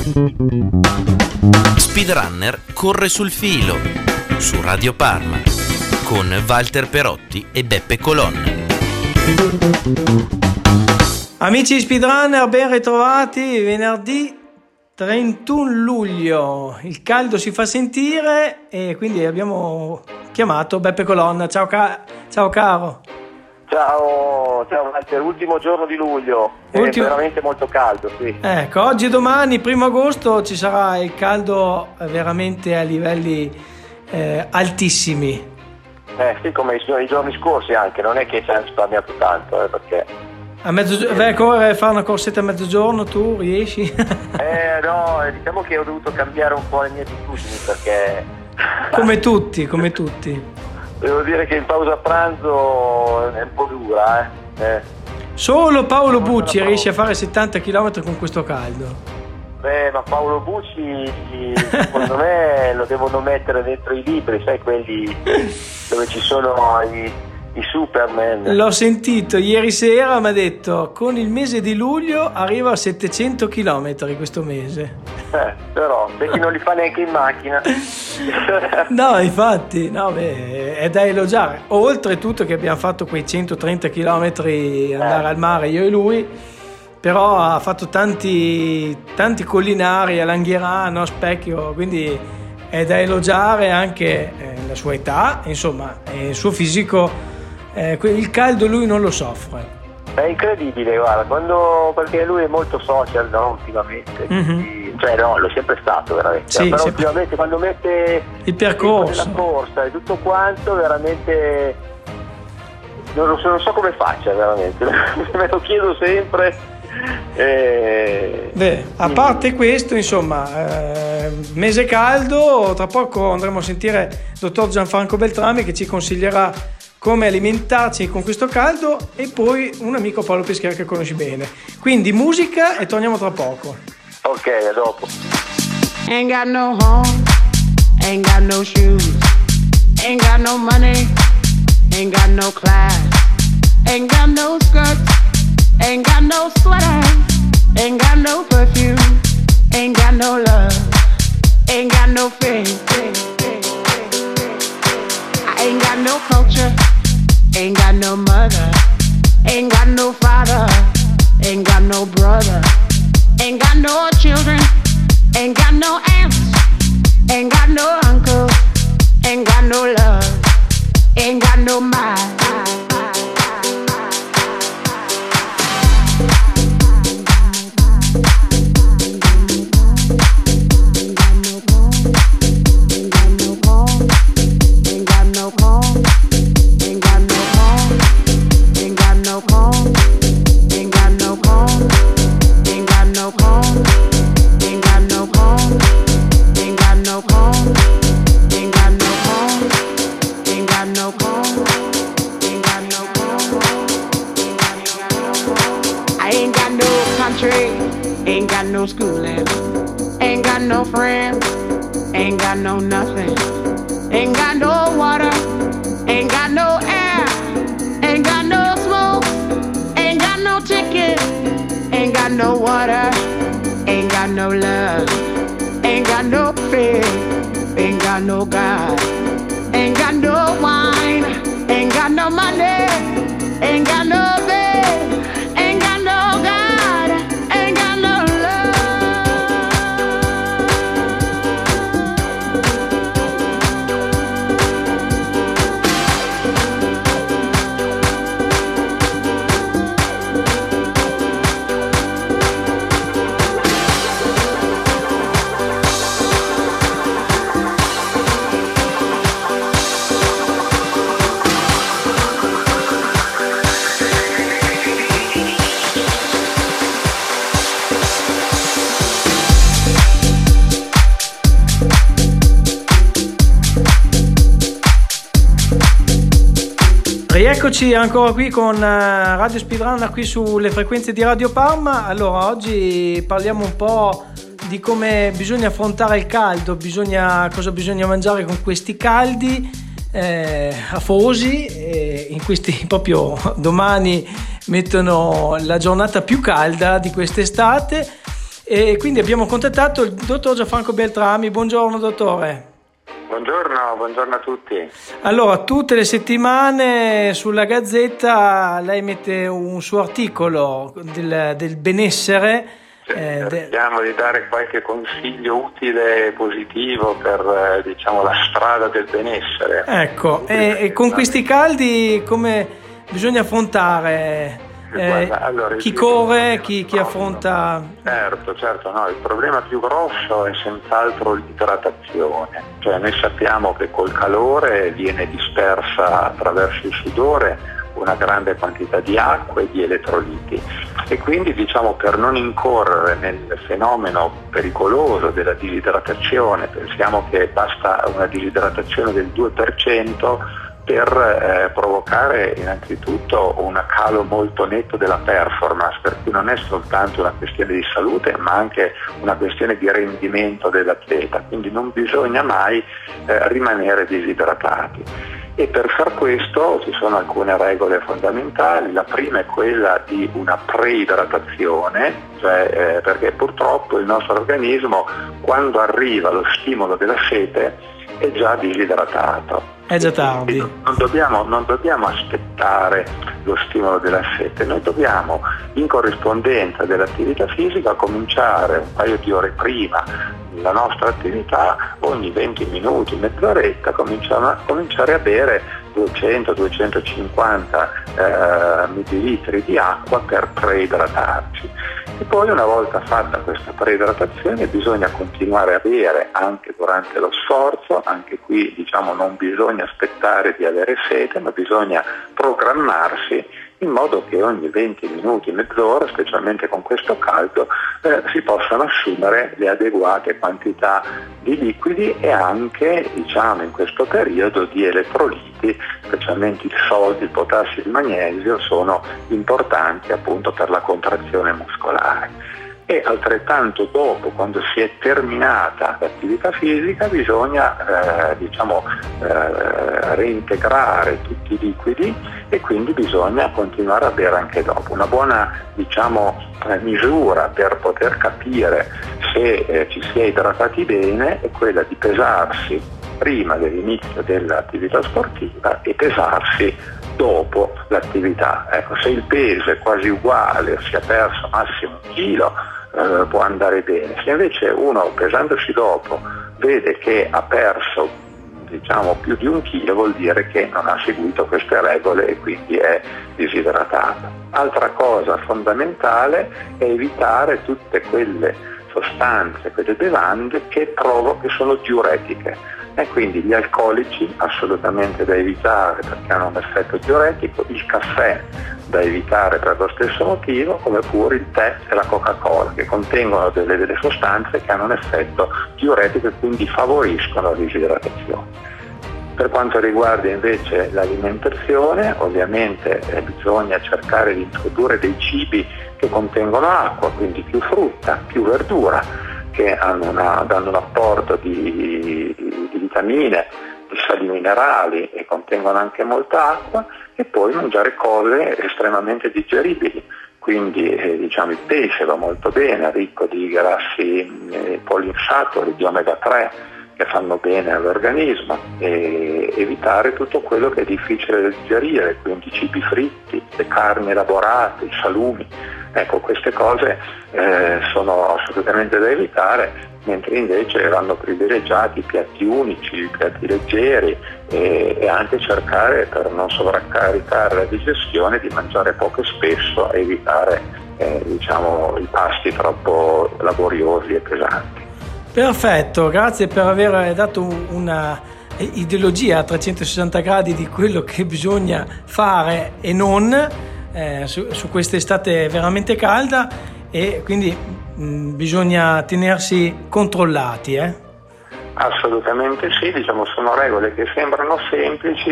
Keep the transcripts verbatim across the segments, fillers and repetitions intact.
Speedrunner corre sul filo su Radio Parma con Walter Perotti e Beppe Colonna. Amici Speedrunner, ben ritrovati. Venerdì trentuno luglio, il caldo si fa sentire e quindi abbiamo chiamato Beppe Colonna. Ciao, ca- ciao caro. Ciao, ciao Walter, ultimo giorno di luglio, Ultimo... è veramente molto caldo, sì. Ecco, oggi e domani, primo agosto, ci sarà il caldo veramente a livelli eh, altissimi. Eh sì, come i, i giorni scorsi anche, non è che ci hanno risparmiato tanto, eh, perché... A mezzogiorno, vai a correre, fare una corsetta a mezzogiorno, tu riesci? eh no, diciamo che ho dovuto cambiare un po' le mie abitudini perché... Come tutti, come tutti. Devo dire che in pausa pranzo è un po' dura, eh. eh. Solo Paolo Bucci riesce a fare settanta chilometri con questo caldo. Beh, ma Paolo Bucci secondo me lo devono mettere dentro i libri, sai, quelli dove ci sono i, i Superman. L'ho sentito ieri sera, mi ha detto con il mese di luglio arriva a settecento chilometri questo mese. Eh, però perché non li fa neanche in macchina. No, infatti, no, beh, è da elogiare. Oltretutto che abbiamo fatto quei centotrenta chilometri andare eh. al mare io e lui, però ha fatto tanti tanti collinari a Langherano, a Specchio, quindi è da elogiare anche eh, la sua età, insomma, il suo fisico, eh, il caldo lui non lo soffre. È incredibile, guarda, quando, perché lui è molto social, no, ultimamente, mm-hmm. quindi, cioè no, lo è sempre stato veramente, sì, però sempre. Ultimamente quando mette il percorso, la corsa e tutto quanto, veramente non, lo so, non so come faccia, veramente, me lo chiedo sempre. Eh, Beh, a parte questo, insomma, eh, mese caldo, tra poco andremo a sentire il dottor Gianfranco Beltrami che ci consiglierà come alimentarci con questo caldo e poi un amico Paolo Peschera che conosci bene. Quindi musica e torniamo tra poco. Ok, a dopo. Ain't got no home, ain't got no shoes, ain't got no money, ain't got no class, ain't got no skirts, ain't got no sweater, ain't got no perfume, ain't got no love, ain't got no faith. I ain't got no culture, ain't got no mother, ain't got no father, ain't got no brother, ain't got no children, ain't got no aunts, ain't got no uncle, ain't got no love, ain't got no mind. Ain't got no schooling, ain't got no friends, ain't got no nothing, ain't got no water, ain't got no air, ain't got no smoke, ain't got no ticket, ain't got no water, ain't got no love, ain't got no faith, ain't got no God, ain't got no wine, ain't got no money, ain't got no bed, ain't got no God. Rieccoci ancora qui con Radio Speedrunner qui sulle frequenze di Radio Parma. Allora, oggi parliamo un po' di come bisogna affrontare il caldo, bisogna, cosa bisogna mangiare con questi caldi eh, afosi, eh, in questi proprio domani mettono la giornata più calda di quest'estate e quindi abbiamo contattato il dottor Gianfranco Beltrami. Buongiorno dottore. Buongiorno, buongiorno a tutti. Allora, tutte le settimane sulla Gazzetta lei mette un suo articolo del, del benessere. Sì, eh, cerchiamo di dare qualche consiglio utile e positivo per eh, diciamo, la strada del benessere. Ecco, e, e con questi caldi come bisogna affrontare eh, Guarda, allora, chi corre, chi, chi affronta... Certo, certo, no, il problema più grosso è senz'altro l'idratazione, cioè noi sappiamo che col calore viene dispersa attraverso il sudore una grande quantità di acqua e di elettroliti e quindi diciamo per non incorrere nel fenomeno pericoloso della disidratazione, pensiamo che basta una disidratazione del due per cento per eh, provocare innanzitutto un calo molto netto della performance, per cui non è soltanto una questione di salute ma anche una questione di rendimento dell'atleta, quindi non bisogna mai eh, rimanere disidratati. E per far questo ci sono alcune regole fondamentali. La prima è quella di una preidratazione, cioè eh, perché purtroppo il nostro organismo quando arriva lo stimolo della sete è già disidratato. È già tardi. Non dobbiamo, non dobbiamo aspettare lo stimolo della sete, noi dobbiamo in corrispondenza dell'attività fisica cominciare un paio di ore prima la nostra attività, ogni venti minuti, mezz'oretta cominciare a bere duecento duecentocinquanta eh, millilitri di acqua per preidratarci. E poi una volta fatta questa preidratazione bisogna continuare a bere anche durante lo sforzo, anche qui diciamo non bisogna aspettare di avere sete ma bisogna programmarsi in modo che ogni venti minuti, mezz'ora, specialmente con questo caldo, eh, si possano assumere le adeguate quantità di liquidi e anche, diciamo, in questo periodo di elettroliti, specialmente il sodio, il potassio e il magnesio, sono importanti appunto per la contrazione muscolare. E altrettanto dopo, quando si è terminata l'attività fisica, bisogna eh, diciamo, eh, reintegrare tutti i liquidi e quindi bisogna continuare a bere anche dopo. Una buona diciamo, eh, misura per poter capire se eh, ci si è idratati bene è quella di pesarsi prima dell'inizio dell'attività sportiva e pesarsi dopo l'attività. Ecco, se il peso è quasi uguale o si è perso massimo un chilo, eh, può andare bene. Se invece uno pesandosi dopo vede che ha perso diciamo più di un chilo, vuol dire che non ha seguito queste regole e quindi è disidratato. Altra cosa fondamentale è evitare tutte quelle sostanze, quelle bevande che provo che sono diuretiche. E quindi gli alcolici assolutamente da evitare perché hanno un effetto diuretico, il caffè da evitare per lo stesso motivo, come pure il tè e la Coca-Cola che contengono delle, delle sostanze che hanno un effetto diuretico e quindi favoriscono la disidratazione. Per quanto riguarda invece l'alimentazione, ovviamente eh, bisogna cercare di introdurre dei cibi che contengono acqua, quindi più frutta, più verdura, che hanno una, danno un apporto di, di, di vitamine, di sali minerali e contengono anche molta acqua, e poi mangiare cose estremamente digeribili. Quindi eh, diciamo il pesce va molto bene, ricco di grassi eh, poliinsaturi, di omega tre, che fanno bene all'organismo, e evitare tutto quello che è difficile da digerire, quindi cibi fritti, le carni elaborate, i salumi. Ecco, queste cose eh, sono assolutamente da evitare, mentre invece vanno privilegiati piatti unici, piatti leggeri e, e anche cercare, per non sovraccaricare la digestione, di mangiare poco e spesso e evitare eh, diciamo, i pasti troppo laboriosi e pesanti. Perfetto, grazie per aver dato una ideologia a trecentosessanta gradi di quello che bisogna fare e non eh, su, su quest'estate veramente calda, e quindi mh, bisogna tenersi controllati. Eh? Assolutamente sì, diciamo sono regole che sembrano semplici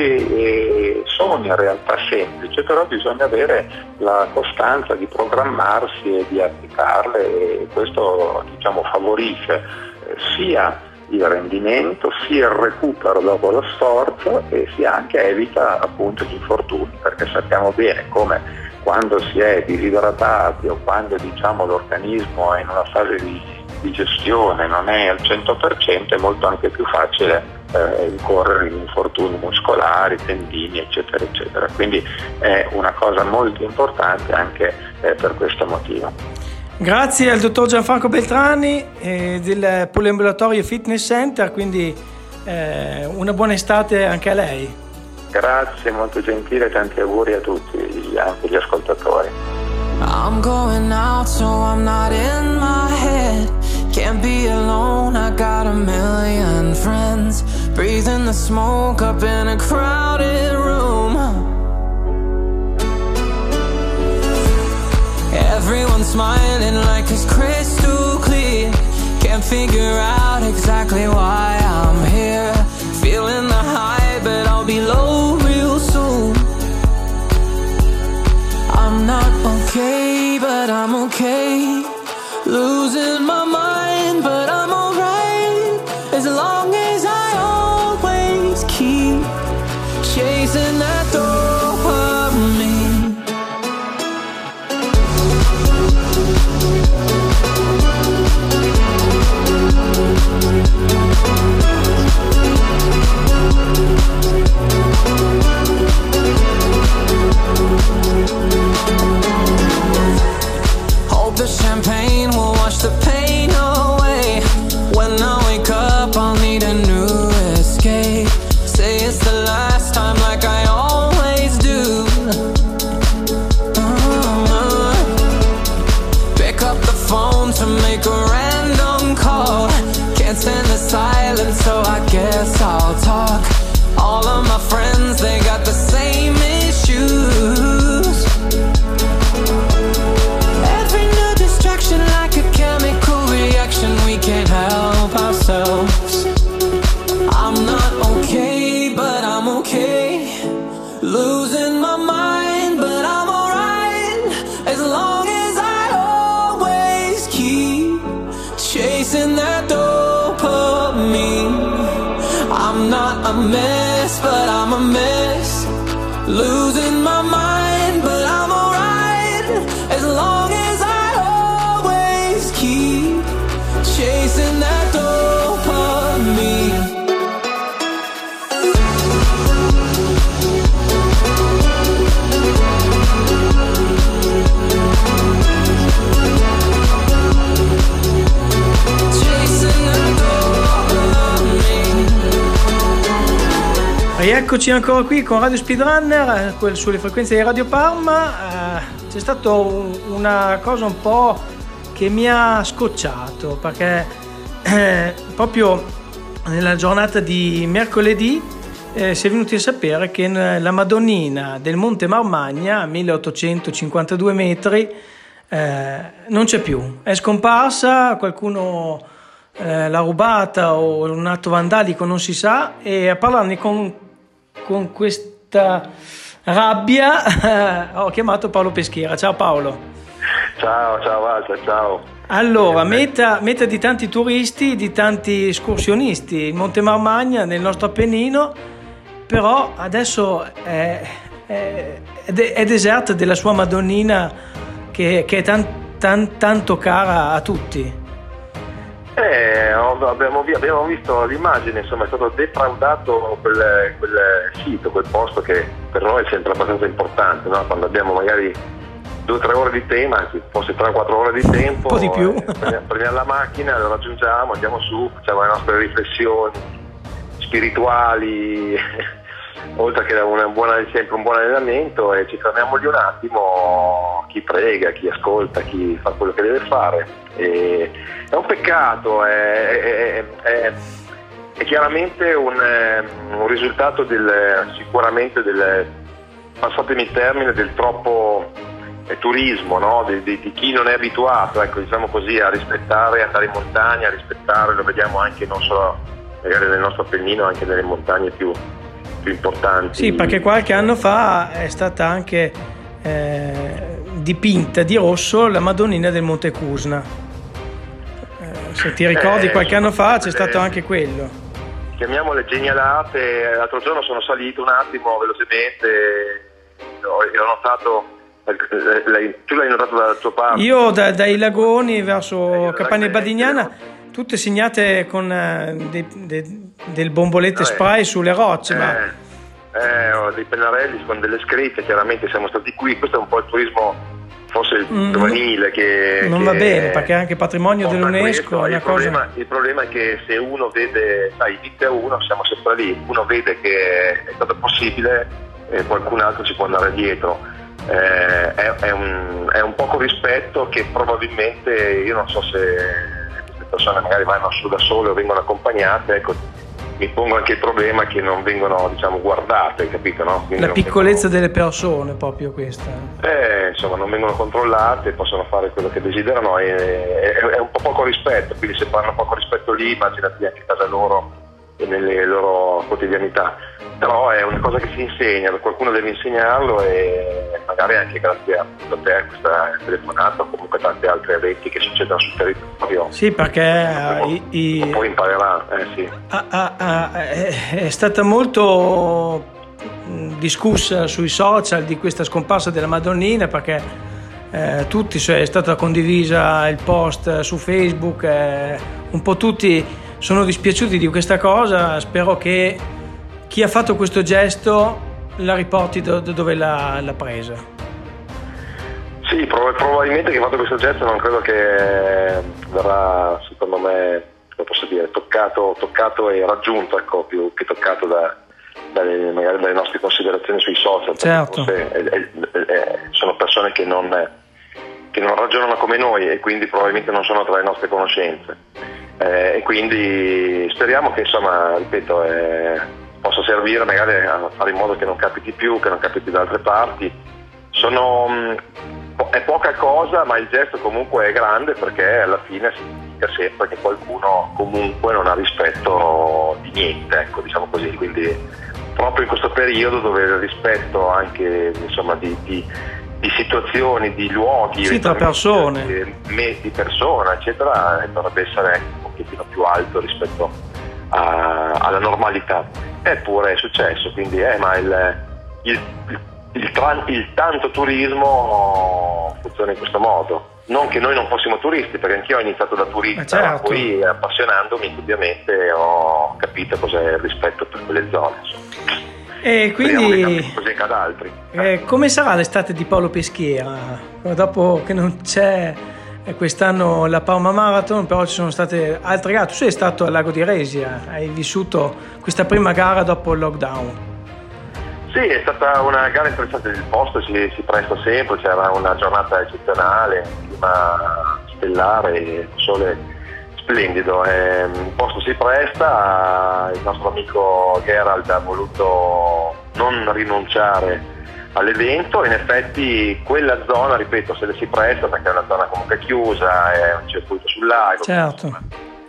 e sono in realtà semplici, però bisogna avere la costanza di programmarsi e di applicarle, e questo diciamo favorisce sia il rendimento, sia il recupero dopo lo sforzo, e sia anche evita appunto gli infortuni, perché sappiamo bene come quando si è disidratati o quando diciamo l'organismo è in una fase di, di gestione, non è al cento per cento, è molto anche più facile eh, incorrere in infortuni muscolari, tendini, eccetera, eccetera. Quindi è una cosa molto importante anche eh, per questo motivo. Grazie al dottor Gianfranco Beltrani eh, del Poliambulatorio Fitness Center, quindi eh, una buona estate anche a lei. Grazie, molto gentile, tanti auguri a tutti, anche gli ascoltatori. I'm going out so I'm not in my head. Can't be alone, I got a million friends. Breathing the smoke up in a crowded room. Everyone's smiling like it's crystal clear. Can't figure out exactly why I'm here. Feeling the high, but I'll be low real soon. I'm not okay, but I'm okay. Losing my mind, but I'm alright. As long as I always keep chasing that dopamine. Hope the champagne will wash the pain away. When I wake up I'll need a new escape. Say it's the last time like I always do. uh, Pick up the phone to make a random call. Can't stand the silence so I guess I'll talk. All of my friends, they got the same issues. Every new distraction like a chemical reaction. We can't help ourselves. I'm not okay, but I'm okay. Losing my mind, but I'm alright. As long as I always keep chasing that dopamine. I'm not a mess, but I'm a mess. Losing my mind, but I'm alright. As long as I always keep chasing that dopamine. Rieccoci ancora qui con Radio Speedrunner, sulle frequenze di Radio Parma. Eh, c'è stata un, una cosa un po' che mi ha scocciato, perché eh, proprio nella giornata di mercoledì eh, si è venuti a sapere che la Madonnina del Monte Marmagna, a milleottocentocinquantadue metri, eh, non c'è più, è scomparsa, qualcuno eh, l'ha rubata o un atto vandalico, non si sa, e a parlarne con con questa rabbia eh, ho chiamato Paolo Peschiera. Ciao Paolo. Ciao, ciao Walter, ciao. Allora, meta, meta di tanti turisti, di tanti escursionisti, il Monte Marmagna nel nostro Appennino, però adesso è, è, è deserta della sua Madonnina che, che è tan, tan, tanto cara a tutti. Eh, abbiamo, abbiamo visto l'immagine, insomma è stato defraudato quel, quel sito, quel posto che per noi è sempre abbastanza importante, no? Quando abbiamo magari due o tre ore di tema, anzi forse tre o quattro ore di tempo, un po' di più. Eh, prendiamo, prendiamo la macchina, lo raggiungiamo, andiamo su, facciamo le nostre riflessioni spirituali, oltre che un buon, sempre un buon allenamento, e ci fermiamo lì un attimo, chi prega, chi ascolta, chi fa quello che deve fare. E è un peccato, è, è, è, è chiaramente un, un risultato del, sicuramente del, passatemi il termine, del troppo eh, turismo, no? di, di, di chi non è abituato, ecco, diciamo così, a rispettare, andare in montagna, a rispettare, lo vediamo anche non solo magari nel nostro Appennino, anche nelle montagne più, più importanti. Sì, perché qualche anno fa è stata anche eh, dipinta di rosso la Madonnina del Monte Cusna. Se ti ricordi, eh, qualche anno fa c'è eh, stato anche quello. Chiamiamole genialate. L'altro giorno sono salito un attimo velocemente e ho notato Tu l'hai notato dalla tua parte? Io da, dai lagoni verso Campagna Badignana, tutte segnate con eh, dei, dei, del bombolette eh, spray sulle rocce. Eh, ma... eh, ho dei pennarelli con delle scritte, chiaramente siamo stati qui, questo è un po' il turismo forse il mm, giovanile che... Non che va bene, perché è anche patrimonio dell'UNESCO. È una il, problema, cosa... il problema è che se uno vede, sai, inizia uno, siamo sempre lì, uno vede che è stato possibile e qualcun altro ci può andare dietro. Eh, è, è, un, è un poco rispetto che probabilmente, io non so se queste persone magari vanno su da sole o vengono accompagnate, ecco, mi pongo anche il problema che non vengono, diciamo, guardate, capito, no? Quindi la piccolezza vengono, delle persone, proprio questa. Eh, insomma, non vengono controllate, possono fare quello che desiderano, e, è, è un po' poco rispetto, quindi se fanno poco rispetto lì, immaginati anche a casa loro e nelle loro quotidianità. Però è una cosa che si insegna, qualcuno deve insegnarlo, e magari anche grazie a te, a questa telefonata, o comunque tanti altri eventi che succedono sul territorio. Sì, perché dopo, i, i, poi imparerà, eh, sì. a, a, a, è stata molto discussa sui social di questa scomparsa della Madonnina, perché eh, tutti, cioè, è stata condivisa il post su Facebook, eh, un po' tutti sono dispiaciuti di questa cosa. Spero che chi ha fatto questo gesto la riporti da dove l'ha, l'ha presa. Sì, probabilmente chi ha fatto questo gesto non credo che verrà, secondo me, come posso dire, toccato, toccato e raggiunto, ecco, più che toccato da, dalle, magari dalle nostre considerazioni sui social. Certo. Forse è, è, è, sono persone che non, che non ragionano come noi e quindi probabilmente non sono tra le nostre conoscenze. Eh, e quindi speriamo che, insomma, ripeto, eh, possa servire magari a fare in modo che non capiti più, che non capiti da altre parti. Sono, è poca cosa, ma il gesto comunque è grande, perché alla fine significa sempre che qualcuno comunque non ha rispetto di niente, ecco, diciamo così. Quindi proprio in questo periodo dove il rispetto anche, insomma, di, di, di situazioni, di luoghi, sì, tra persone, di, di persona, eccetera, dovrebbe essere un pochettino più alto rispetto a, alla normalità. Eppure è successo, quindi eh, ma il, il, il, il, tra, il tanto turismo funziona in questo modo. Non che noi non fossimo turisti, perché anch'io ho iniziato da turista, certo. Ma poi appassionandomi ovviamente ho capito cos'è il rispetto per quelle zone, insomma. E quindi così accade ad altri. Eh, come sarà l'estate di Paolo Peschiera? Dopo che non c'è quest'anno la Parma Marathon, però ci sono state altre gare. Tu sei stato al Lago di Resia, hai vissuto questa prima gara dopo il lockdown. Sì, è stata una gara interessante, il posto si, si presta sempre, c'era una giornata eccezionale, un clima stellare, il sole splendido, eh, il posto si presta, il nostro amico Gerald ha voluto non rinunciare all'evento. In effetti quella zona, ripeto, se le si presta perché è una zona comunque chiusa, è un circuito sul lago, certo.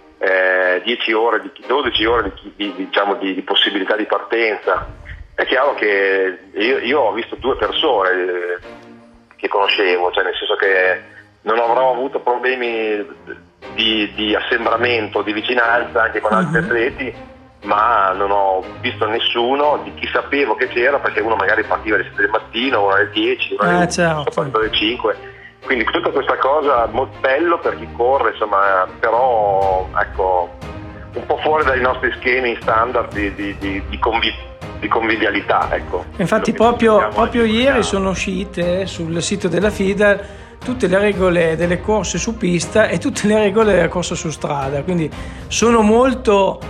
eh, dieci ore, di, dodici ore di, di, diciamo, di, di possibilità di partenza. È chiaro che io, io ho visto due persone eh, che conoscevo, cioè nel senso che non avrò avuto problemi di, di assembramento, di vicinanza anche con altri uh-huh. atleti, ma non ho visto nessuno di chi sapevo che c'era, perché uno magari partiva alle sette del mattino, uno alle dieci, uno alle, ah, certo. alle cinque, quindi tutta questa cosa molto bello per chi corre, insomma, però ecco, un po' fuori dai nostri schemi standard di, di, di, di, conviv- di convivialità, ecco. Infatti proprio, proprio ieri sono uscite sul sito della FIDAL tutte le regole delle corse su pista e tutte le regole della corsa su strada, quindi sono molto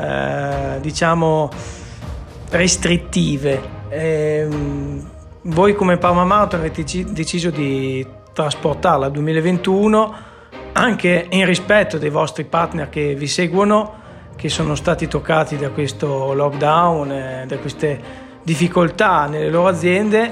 eh, diciamo restrittive. Eh, voi come Parma Marathon avete deciso di trasportarla al duemilaventuno, anche in rispetto dei vostri partner che vi seguono, che sono stati toccati da questo lockdown, eh, da queste difficoltà nelle loro aziende,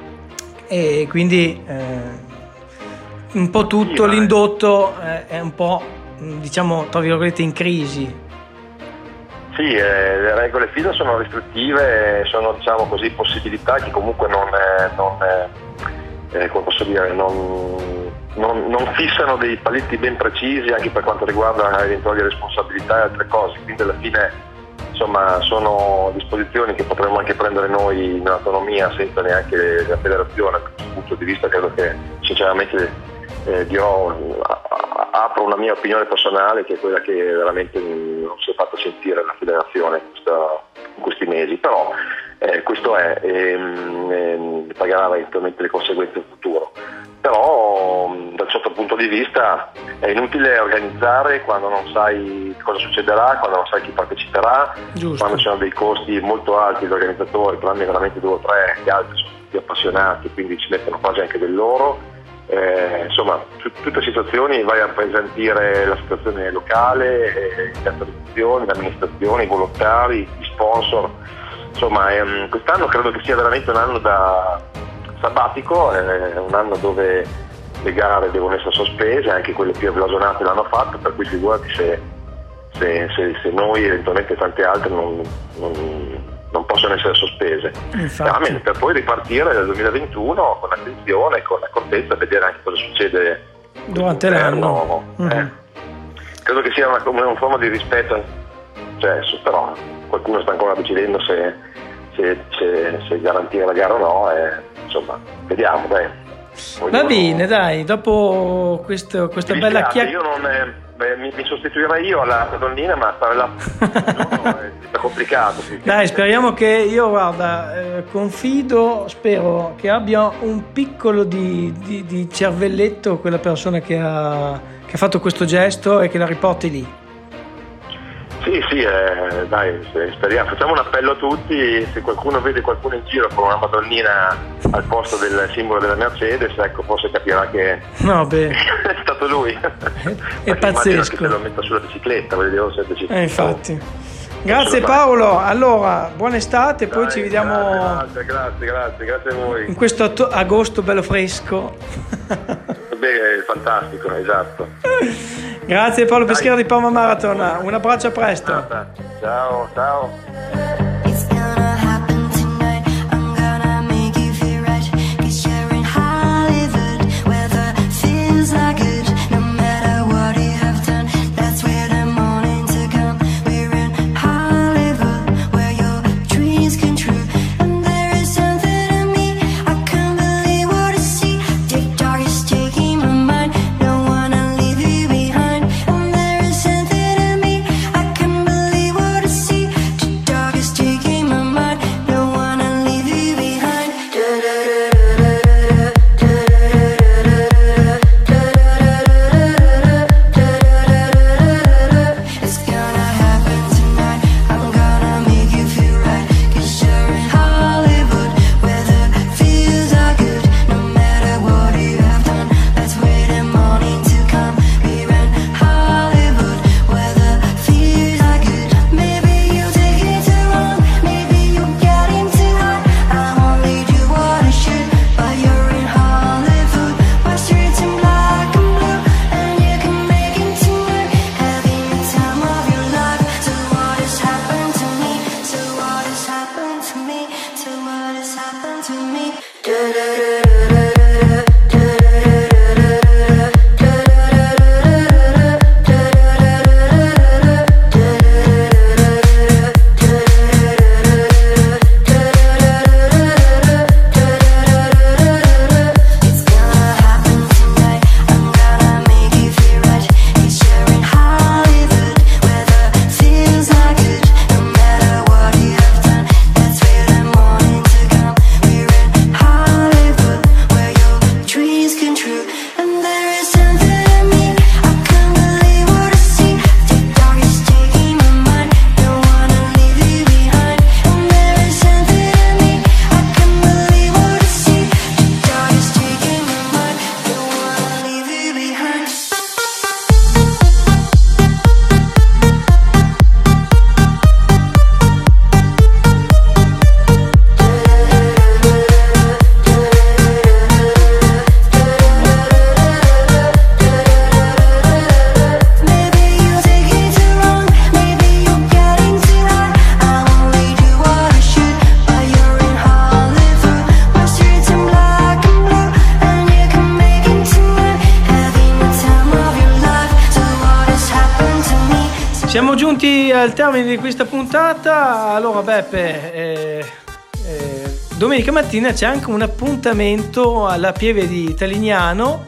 e quindi eh, un po' tutto sì, l'indotto eh, è un po', diciamo, tra virgolette, in crisi. Sì, eh, le regole FIDA sono restrittive, sono, diciamo così, possibilità che comunque non, eh, non eh, come posso dire, non, non, non fissano dei paletti ben precisi anche per quanto riguarda eventuali responsabilità e altre cose, quindi alla fine insomma sono disposizioni che potremmo anche prendere noi in autonomia senza neanche la federazione. Da questo punto di vista credo che sinceramente eh, dirò, a, a, apro una mia opinione personale, che è quella che veramente non si è fatta sentire la federazione in, questa, in questi mesi, però eh, questo è, ehm, ehm, pagherà eventualmente le conseguenze in futuro. Però da un certo punto di vista è inutile organizzare quando non sai cosa succederà, quando non sai chi parteciperà, Giusto. Quando ci sono dei costi molto alti gli organizzatori, che hanno veramente due o tre, gli altri sono tutti appassionati, quindi ci mettono quasi anche del loro. Eh, insomma, t- tutte situazioni, vai a appesantire la situazione locale, eh, le associazioni, le amministrazioni, i volontari, gli sponsor. Insomma, ehm, quest'anno credo che sia veramente un anno da sabbatico, è un anno dove le gare devono essere sospese, anche quelle più blasonate l'hanno fatto, per cui figurati se, se, se, se noi eventualmente tante altre non, non, non possono essere sospese. Infatti. No, per poi ripartire nel duemilaventuno con attenzione, con accortezza, vedere anche cosa succede durante l'anno. Eh. Mm-hmm. Credo che sia una, una forma di rispetto, cioè, però qualcuno sta ancora decidendo se, se, se, se garantire la gara o no, e, insomma, vediamo, dai. Va bene, dai, dopo questo, questa mi bella dispiace, chiacchierata. io non eh, beh, mi, mi sostituirei io alla donnina, ma stare là è complicato. Sì. Dai, speriamo che io, guarda, eh, confido, spero che abbia un piccolo di, di, di cervelletto quella persona che ha, che ha fatto questo gesto e che la riporti lì. Sì, sì, eh, dai, speriamo. Facciamo un appello a tutti, se qualcuno vede qualcuno in giro con una madonnina al posto del simbolo della Mercedes, ecco, forse capirà che no, beh. è stato lui. È pazzesco. Che se lo metta sulla bicicletta, vedevo se eh, infatti. Grazie Paolo, allora buona estate, poi dai, ci vediamo. Grazie, grazie, grazie, grazie a voi. In questo at- agosto bello fresco. Beh, fantastico, esatto. Grazie Paolo Peschiera di Parma Marathon, un abbraccio, a presto. Ciao, ciao. Dog is Siamo giunti al termine di questa puntata. Allora Beppe, eh, eh, domenica mattina c'è anche un appuntamento alla Pieve di Talignano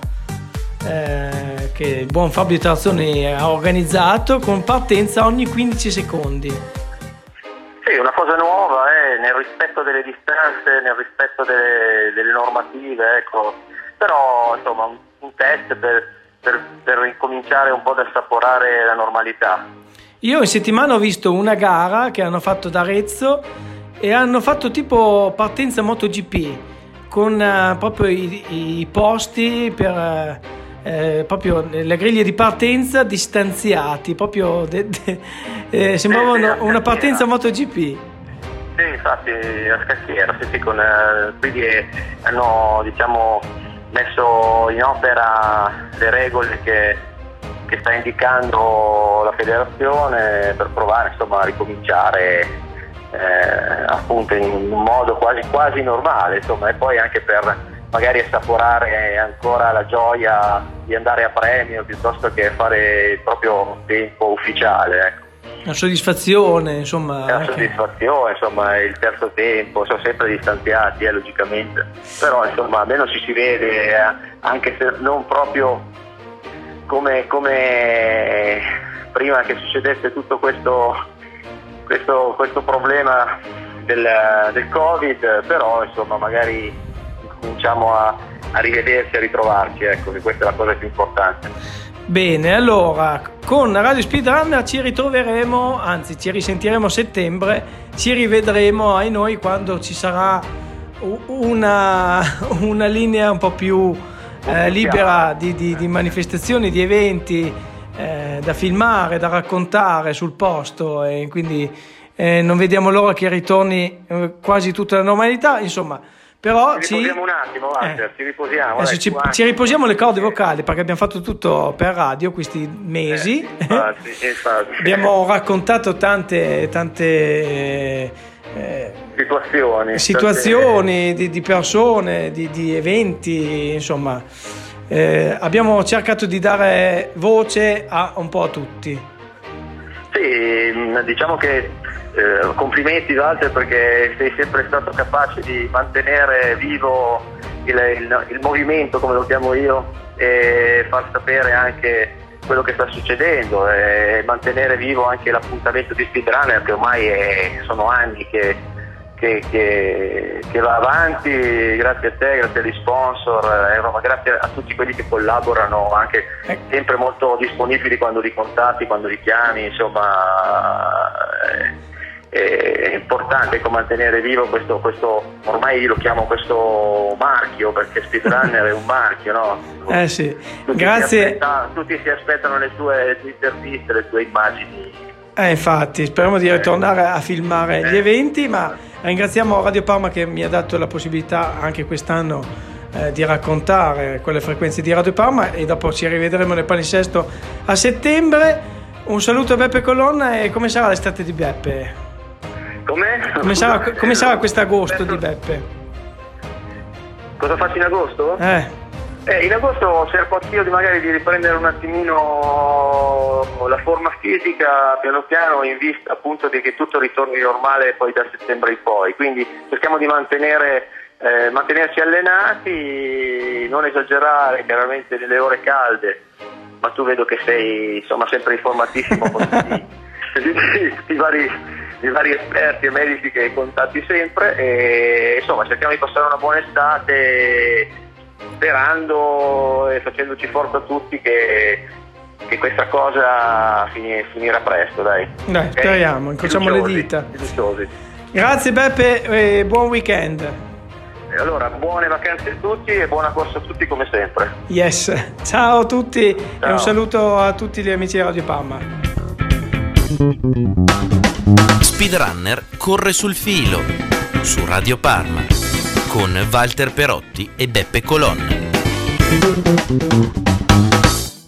eh, che il buon Fabio Tarzoni ha organizzato, con partenza ogni quindici secondi. Sì, una cosa nuova, eh, nel rispetto delle distanze, nel rispetto delle, delle normative, ecco. Però insomma un, un test per, per, per incominciare un po' ad assaporare la normalità. Io in settimana ho visto una gara che hanno fatto da Arezzo e hanno fatto tipo partenza MotoGP con uh, proprio i, i posti per uh, eh, proprio le griglie di partenza distanziati, proprio de, de, eh, sembrava sì, sì, una, una partenza MotoGP. Sì, infatti a scacchiera, sì, sì, con, eh, quindi eh, hanno diciamo messo in opera le regole che che sta indicando la federazione per provare insomma a ricominciare eh, appunto in un modo quasi quasi normale, insomma, e poi anche per magari assaporare ancora la gioia di andare a premio piuttosto che fare il proprio tempo ufficiale, ecco. La soddisfazione, insomma. La anche... soddisfazione, insomma, il terzo tempo, sono sempre distanziati, eh, logicamente, però insomma almeno ci si vede, eh, anche se non proprio Come, come prima che succedesse tutto questo, questo, questo problema del, del Covid, però insomma magari cominciamo a, a rivederci, a ritrovarci, ecco, che questa è la cosa più importante. Bene, allora con Radio Speedrunner ci ritroveremo, anzi ci risentiremo a settembre, ci rivedremo ai noi quando ci sarà una, una linea un po' più Eh, libera di, di, di manifestazioni, di eventi eh, da filmare, da raccontare sul posto, e quindi eh, non vediamo l'ora che ritorni eh, quasi tutta la normalità, insomma. Però ci riposiamo ci, un attimo, Walter, eh, ci riposiamo. Dai, ci, ci riposiamo le corde vocali, perché abbiamo fatto tutto per radio questi mesi. Eh, infatti, infatti. Abbiamo raccontato tante tante eh, situazioni, situazioni tante... di, di persone, di, di eventi, insomma. Eh, abbiamo cercato di dare voce a un po' a tutti. Sì, diciamo che eh, complimenti Walter, perché sei sempre stato capace di mantenere vivo il, il, il movimento, come lo chiamo io, e far sapere anche quello che sta succedendo e mantenere vivo anche l'appuntamento di Speedrunner, che ormai è, sono anni che, che, che, che va avanti, grazie a te, grazie agli sponsor, eh, grazie a tutti quelli che collaborano, anche sempre molto disponibili quando li contatti, quando li chiami, insomma è, è importante mantenere vivo questo, questo, ormai lo chiamo questo marchio, perché Speedrunner è un marchio, no? Eh sì, tutti grazie. Si aspetta, tutti si aspettano le tue, le tue interviste, le tue immagini. Eh, infatti, speriamo di ritornare a filmare gli eventi, ma ringraziamo Radio Parma che mi ha dato la possibilità anche quest'anno eh, di raccontare quelle frequenze di Radio Parma, e dopo ci rivedremo nel palinsesto a settembre. Un saluto a Beppe Colonna. E come sarà l'estate di Beppe? Come? Come sarà, come sarà quest'agosto di Beppe? Cosa faccio in agosto? Eh. Eh, in agosto cerco anch'io di magari di riprendere un attimino la forma fisica piano piano, in vista appunto di che tutto ritorni normale poi da settembre in poi, quindi cerchiamo di mantenere eh, mantenerci allenati, non esagerare chiaramente nelle ore calde, ma tu vedo che sei insomma sempre informatissimo con tutti i vari, i vari esperti e medici che contatti sempre, e insomma cerchiamo di passare una buona estate, sperando e facendoci forza tutti che, che questa cosa fini, finirà presto, dai. Dai, okay? Speriamo, incrociamo le dita. Fiduciosi. Grazie Beppe e buon weekend. E allora, buone vacanze a tutti e buona corsa a tutti come sempre. Yes, ciao a tutti. Ciao. E un saluto a tutti gli amici di Radio Parma. Speedrunner corre sul filo su Radio Parma con Walter Perotti e Beppe Colonna.